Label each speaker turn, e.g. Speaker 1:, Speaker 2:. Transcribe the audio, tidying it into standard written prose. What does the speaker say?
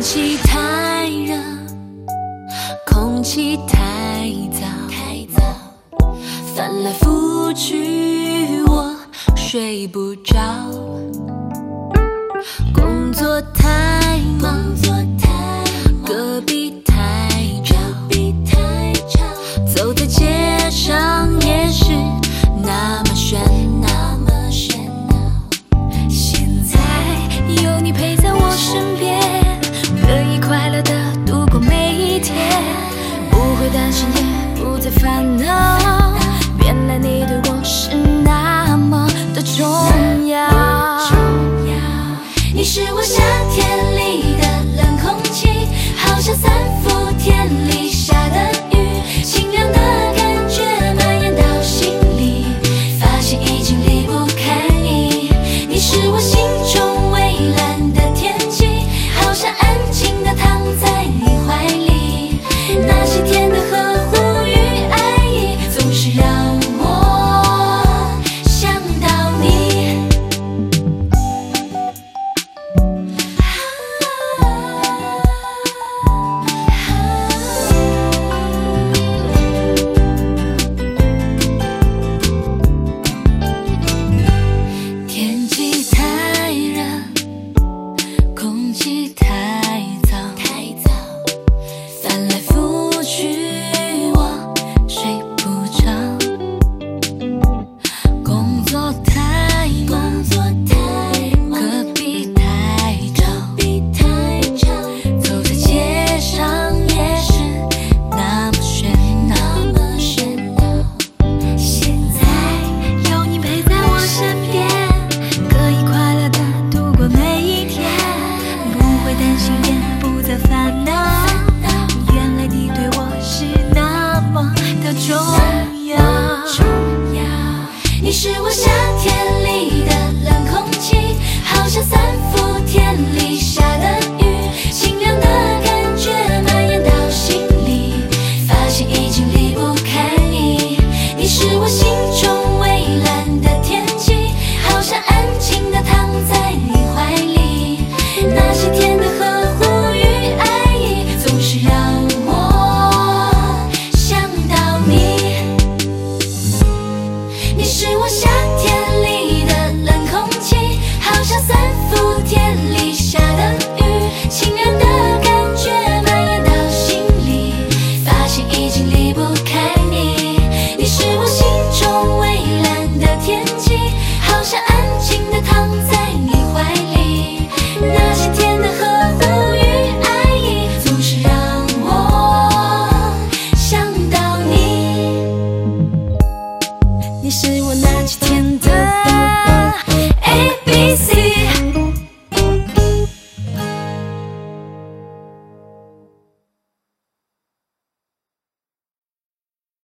Speaker 1: 气太热，空气太燥，翻来覆去我睡不着，工作太忙，隔壁太吵，走在街上也是那么喧闹。现在有你陪在我身边，可以快乐的度过每一天，不会担心也不再烦恼，原来你对我是那么的重要。你是我夏天里的冷空气，好像3伏天里下的雨，清凉的感觉蔓延到心里，发现已经离不开你。你是我心中蔚蓝的天际，好像安静地躺在你怀里，那些天的呵护与爱意，总是让我想到你。天气太热，空气太燥，翻来覆去我睡不着，工作太忙，隔壁太吵，走在街上也是那么喧闹。现在有你陪在我身边，可以快乐的度过每一天，不会担心也不再烦恼。